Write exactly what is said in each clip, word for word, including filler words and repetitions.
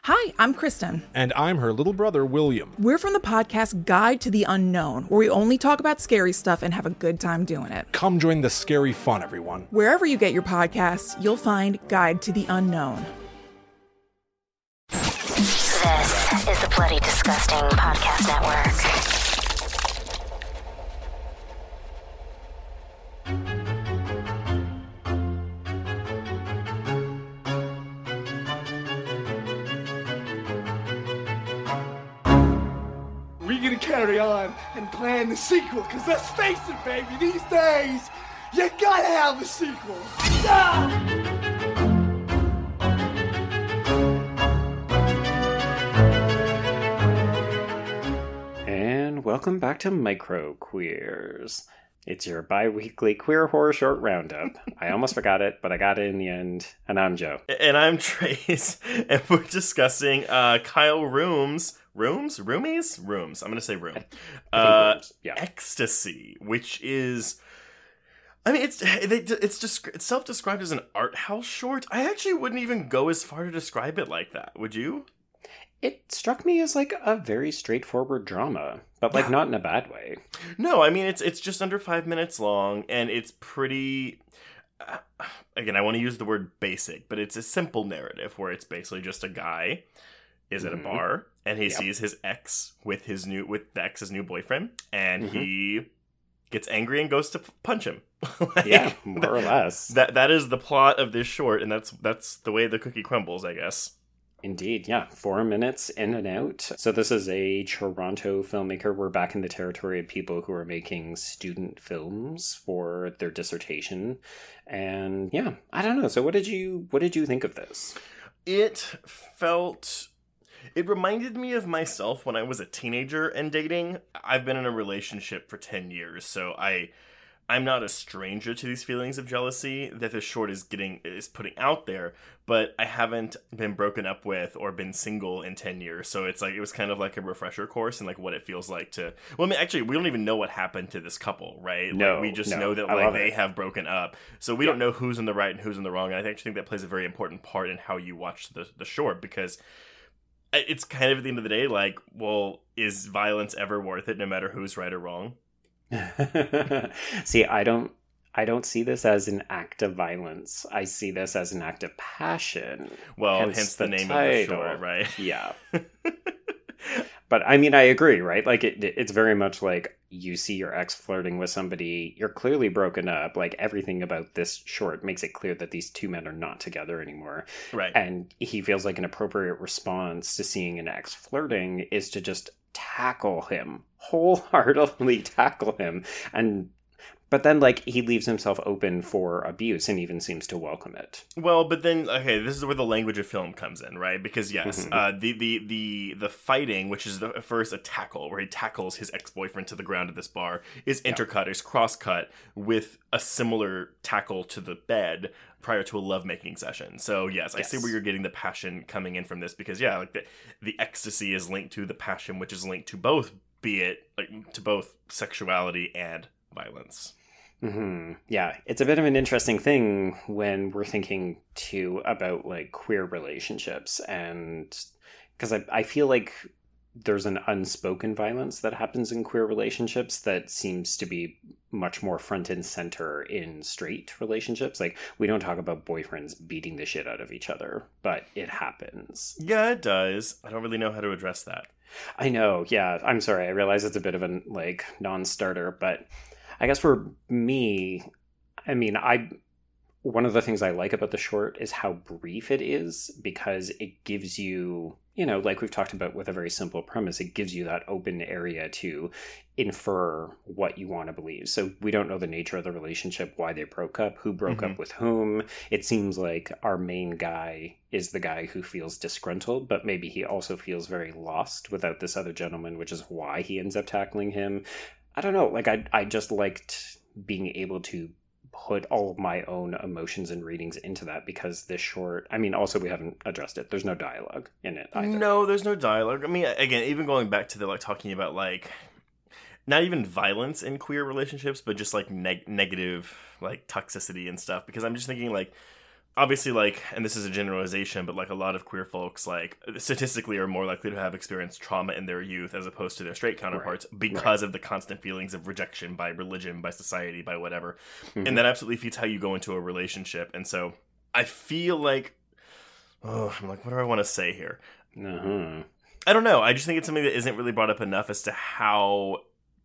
Hi, I'm Kristen. And I'm her little brother, William. We're from the podcast Guide to the Unknown, where we only talk about scary stuff and have a good time doing it. Come join the scary fun, everyone. Wherever you get your podcasts, you'll find Guide to the Unknown. This is the Bloody Disgusting Podcast Network. We're gonna carry on and plan the sequel, because let's face it, baby, these days, you gotta have a sequel. Ah! And welcome back to Micro Queers. It's your bi-weekly queer horror short roundup. I almost forgot it, but I got it in the end. And I'm Joe. And I'm Trace. And we're discussing uh, Kyle Rooms. Rooms? Roomies? Rooms. I'm going to say room. Uh, rooms. Yeah. Ecstasy, which is... I mean, it's it's just it's self-described as an art house short. I actually wouldn't even go as far to describe it like that. Would you? It struck me as like a very straightforward drama, but like Yeah. not in a bad way. No, I mean, it's it's just under five minutes long, and it's pretty... Uh, again, I want to use the word basic, but it's a simple narrative where it's basically just a guy is at a Mhm. bar, and he Yep. sees his ex with his new with the ex's new boyfriend, and Mhm. he gets angry and goes to p- punch him. Like, Yeah, more or less. That that is the plot of this short, and that's that's the way the cookie crumbles, I guess. Indeed, yeah. Four minutes in and out. So this is a Toronto filmmaker. We're back in the territory of people who are making student films for their dissertation. And yeah, I don't know. So what did you what did you think of this? It felt... It reminded me of myself when I was a teenager and dating. I've been in a relationship for ten years, so I... I'm not a stranger to these feelings of jealousy that this short is getting is putting out there, but I haven't been broken up with or been single in ten years. So it's like it was kind of like a refresher course and like what it feels like to well I mean actually we don't even know what happened to this couple, right? No, like, we just no. know that I like love they it. have broken up. So we Yeah. don't know who's in the right and who's in the wrong. And I actually think that plays a very important part in how you watch the the short, because it's kind of at the end of the day like, well, is violence ever worth it no matter who's right or wrong? See, I don't I don't see this as an act of violence. I see this as an act of passion. Well, Hence hence, the, the name title. of the short, right? Yeah. But I mean, I agree, right? Like it it's very much like you see your ex flirting with somebody, you're clearly broken up. Like everything about this short makes it clear that these two men are not together anymore. Right. And he feels like an appropriate response to seeing an ex flirting is to just tackle him, wholeheartedly tackle him. And but then like he leaves himself open for abuse and even seems to welcome it. Well, but then okay, this is where the language of film comes in, right? Because yes, Mhm. uh, the the the the fighting, which is the first a tackle, where he tackles his ex boyfriend to the ground at this bar, is intercut, is cross cut with a similar tackle to the bed prior to a lovemaking session. So yes, I see Yes. where you're getting the passion coming in from this, because yeah, like the the ecstasy is linked to the passion, which is linked to both, be it like to both sexuality and violence. Hmm. Yeah, it's a bit of an interesting thing when we're thinking too about like queer relationships, and because I I feel like there's an unspoken violence that happens in queer relationships that seems to be much more front and center in straight relationships. Like we don't talk about boyfriends beating the shit out of each other, but it happens. Yeah, it does. I don't really know how to address that. I know. Yeah, I'm sorry. I realize it's a bit of a like non-starter, but I guess for me, I mean, I one of the things I like about the short is how brief it is, because it gives you, you know, like we've talked about with a very simple premise, it gives you that open area to infer what you want to believe. So we don't know the nature of the relationship, why they broke up, who broke Mhm. up with whom. It seems like our main guy is the guy who feels disgruntled, but maybe he also feels very lost without this other gentleman, which is why he ends up tackling him. I don't know, like I I just liked being able to put all of my own emotions and readings into that, because this short, I mean, also we haven't addressed it, there's no dialogue in it either. No, there's no dialogue. I mean, again, even going back to the like talking about like not even violence in queer relationships, but just like neg- negative like toxicity and stuff. Because I'm just thinking like obviously, like, and this is a generalization, but like a lot of queer folks, like, statistically are more likely to have experienced trauma in their youth as opposed to their straight counterparts right. because right. of the constant feelings of rejection by religion, by society, by whatever. Mm-hmm. And that absolutely feeds how you go into a relationship. And so I feel like, oh, I'm like, what do I want to say here? Uh-huh. I don't know. I just think it's something that isn't really brought up enough as to how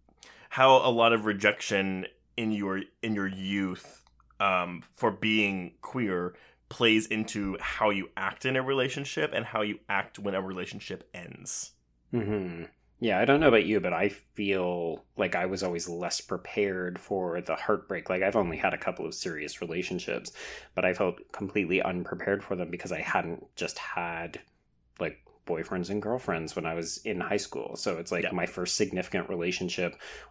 how a lot of rejection in your in your youth um, for being queer plays into how you act in a relationship and how you act when a relationship ends. Mm-hmm. Yeah, I don't know about you, but I feel like I was always less prepared for the heartbreak. Like, I've only had a couple of serious relationships, but I felt completely unprepared for them because I hadn't just had, like, boyfriends and girlfriends when I was in high school. So it's like yeah. my first significant relationship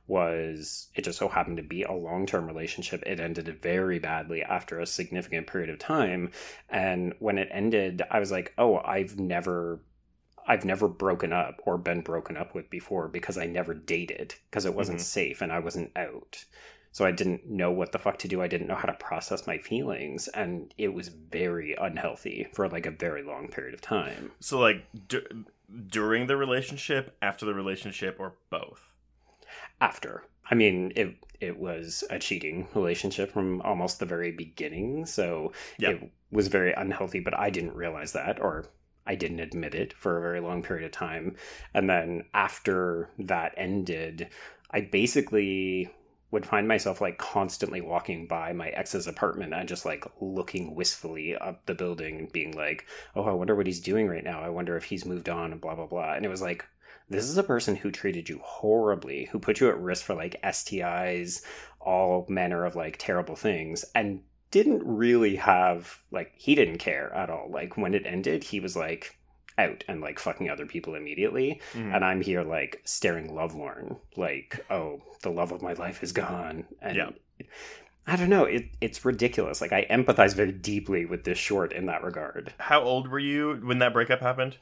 was, it just so happened to be a long-term relationship. It ended very badly after a significant period of time. And when it ended, I was like, oh, I've never... I've never broken up or been broken up with before because I never dated because it wasn't mm-hmm. safe and I wasn't out. So I didn't know what the fuck to do. I didn't know how to process my feelings. And it was very unhealthy for like a very long period of time. So like d- during the relationship, after the relationship, or both? After. I mean, it it was a cheating relationship from almost the very beginning. So yep. it was very unhealthy, but I didn't realize that, or I didn't admit it for a very long period of time. And then after that ended, I basically would find myself like constantly walking by my ex's apartment and just like looking wistfully up the building and being like, oh, I wonder what he's doing right now. I wonder if he's moved on and blah, blah, blah. And it was like, this is a person who treated you horribly, who put you at risk for like S T Is, all manner of like terrible things, and didn't really have, like, he didn't care at all. Like, when it ended, he was, like, out and, like, fucking other people immediately. Mm. And I'm here, like, staring lovelorn. Like, oh, the love of my life is gone. And yeah. I don't know. It It's ridiculous. Like, I empathize very deeply with this short in that regard. How old were you when that breakup happened?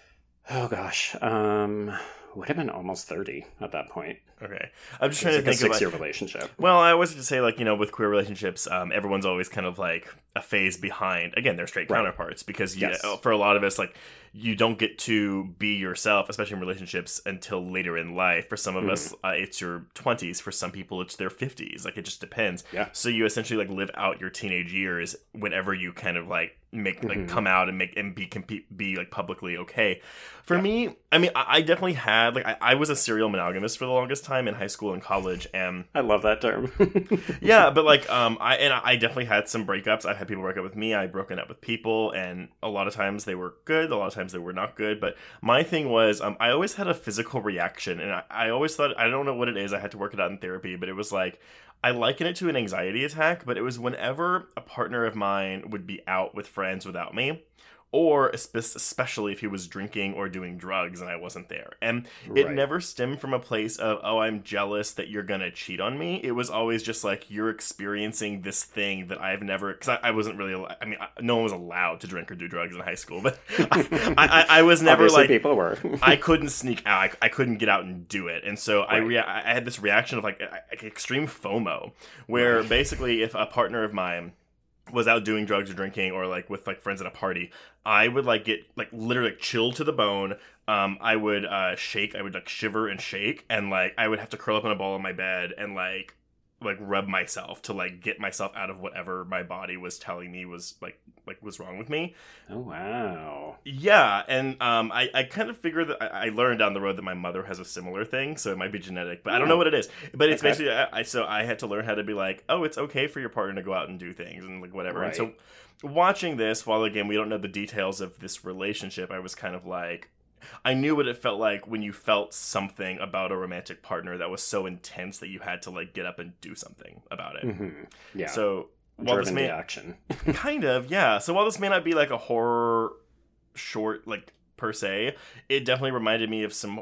Oh, gosh. Um... would have been almost thirty at that point. Okay. I'm just trying to like think a six-year about, relationship. Well, I was to say, like, you know, with queer relationships, um, everyone's always kind of like a phase behind, again, their straight right. counterparts, because you, yes. for a lot of us, like, you don't get to be yourself, especially in relationships, until later in life. For some of mm-hmm. us, uh, it's your twenties. For some people, it's their fifties. Like, it just depends. Yeah. So you essentially, like, live out your teenage years whenever you kind of, like, make, like, mm-hmm. come out and make, and be, compete, be, like, publicly okay. For yeah. me, I mean, I, I definitely had, like, I, I was a serial monogamist for the longest time in high school and college, and I love that term. yeah, but, like, um, I, and I definitely had some breakups. I've had people break up with me. I've broken up with people, and a lot of times they were good, a lot of times they were not good. But my thing was, um, I always had a physical reaction, and I, I always thought, I don't know what it is, I had to work it out in therapy, but it was like, I liken it to an anxiety attack, but it was whenever a partner of mine would be out with friends without me, or especially if he was drinking or doing drugs and I wasn't there. And it right. never stemmed from a place of, oh, I'm jealous that you're going to cheat on me. It was always just like, you're experiencing this thing that I've never, because I, I wasn't really, I mean, I, no one was allowed to drink or do drugs in high school, but I, I, I was never Obviously like, people were. I couldn't sneak out. I, I couldn't get out and do it. And so right. I, rea- I had this reaction of like, like extreme FOMO, where right. basically if a partner of mine was out doing drugs or drinking or like with like friends at a party, I would like get like literally like, chill to the bone. Um, I would uh, shake. I would like shiver and shake, and like I would have to curl up in a ball on my bed and like like rub myself to like get myself out of whatever my body was telling me was like like was wrong with me. Oh wow. Yeah, and um, I I kind of figured that I, I learned down the road that my mother has a similar thing, so it might be genetic, but I don't know what it is. But it's okay. basically I, I so I had to learn how to be like, oh, it's okay for your partner to go out and do things and like whatever. Right. And so watching this, while again we don't know the details of this relationship, I was kind of like, I knew what it felt like when you felt something about a romantic partner that was so intense that you had to like get up and do something about it. Mm-hmm. Yeah. So while Driven this may to action. kind of, yeah. So while this may not be like a horror short, like per se, it definitely reminded me of some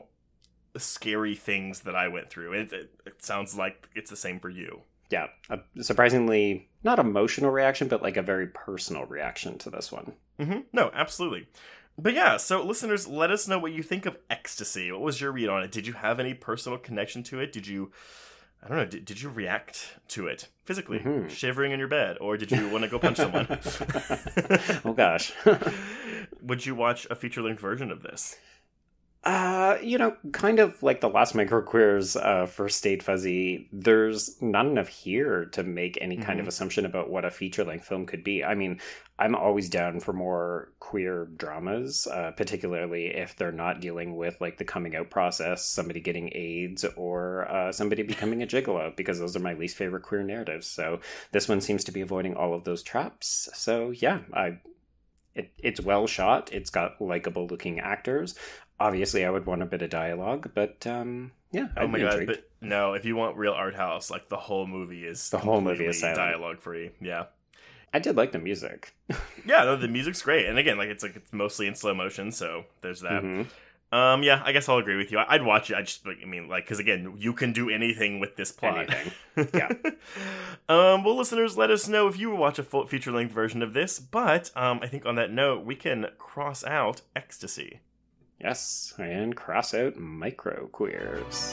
scary things that I went through. It, it, it sounds like it's the same for you. Yeah, a surprisingly not emotional reaction, but like a very personal reaction to this one. Mm-hmm. No, absolutely. But yeah, so listeners, let us know what you think of Ecstasy. What was your read on it? Did you have any personal connection to it? Did you, I don't know, did, did you react to it physically, Mm-hmm. shivering in your bed, or did you want to go punch someone? Oh, gosh. Would you watch a feature-length version of this? Uh, you know, kind of like the last Microqueers uh, for Stayed Fuzzy, there's not enough here to make any kind mm-hmm. of assumption about what a feature-length film could be. I mean, I'm always down for more queer dramas, uh, particularly if they're not dealing with, like, the coming out process, somebody getting AIDS, or uh, somebody becoming a gigolo, because those are my least favorite queer narratives. So this one seems to be avoiding all of those traps. So, yeah, I... It, it's well shot. It's got likable-looking actors. Obviously, I would want a bit of dialogue, but um, yeah, I'd oh my be god! intrigued. But no, if you want real art house, like the whole movie is the whole movie is dialogue free. Yeah, I did like the music. Yeah, no, the music's great, and again, like it's like it's mostly in slow motion, so there's that. Mm-hmm. Um, yeah, I guess I'll agree with you. I'd watch it. I just, I mean, like, because again, you can do anything with this plot. Anything. Yeah. um, well, listeners, let us know if you would watch a full feature-length version of this. But um, I think on that note, we can cross out Ecstasy. Yes, and cross out Microqueers.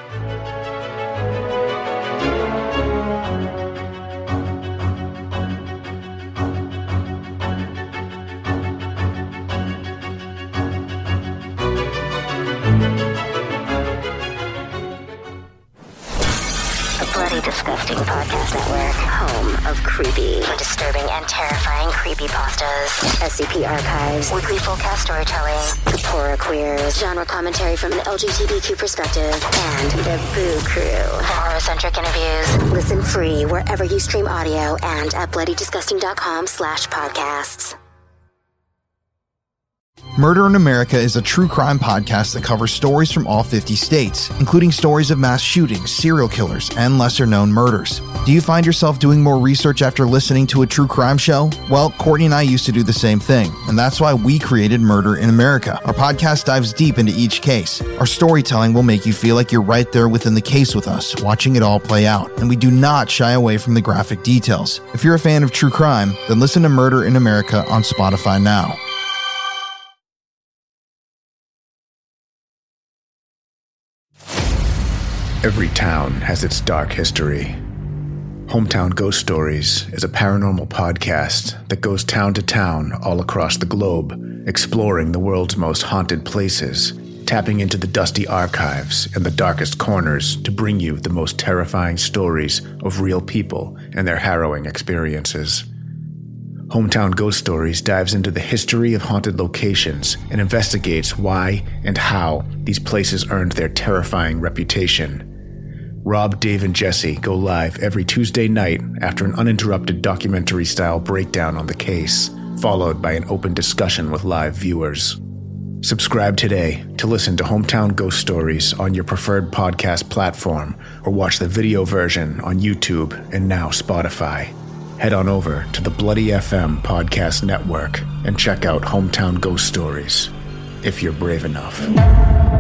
Bloody Disgusting Podcast Network, home of creepy, disturbing, and terrifying creepypastas, S C P archives, weekly full cast storytelling, the Pora Queers, genre commentary from an L G B T Q perspective, and the Boo Crew, for horror-centric interviews. Listen free wherever you stream audio and at bloodydisgusting.com slash podcasts. Murder in America is a true crime podcast that covers stories from all fifty states, including stories of mass shootings, serial killers, and lesser-known murders. Do you find yourself doing more research after listening to a true crime show? Well, Courtney and I used to do the same thing, and that's why we created Murder in America. Our podcast dives deep into each case. Our storytelling will make you feel like you're right there within the case with us, watching it all play out, and we do not shy away from the graphic details. If you're a fan of true crime, then listen to Murder in America on Spotify now. Every town has its dark history. Hometown Ghost Stories is a paranormal podcast that goes town to town all across the globe, exploring the world's most haunted places, tapping into the dusty archives and the darkest corners to bring you the most terrifying stories of real people and their harrowing experiences. Hometown Ghost Stories dives into the history of haunted locations and investigates why and how these places earned their terrifying reputation. Rob, Dave, and Jesse go live every Tuesday night after an uninterrupted documentary-style breakdown on the case, followed by an open discussion with live viewers. Subscribe today to listen to Hometown Ghost Stories on your preferred podcast platform, or watch the video version on YouTube and now Spotify. Head on over to the Bloody F M Podcast Network and check out Hometown Ghost Stories, if you're brave enough.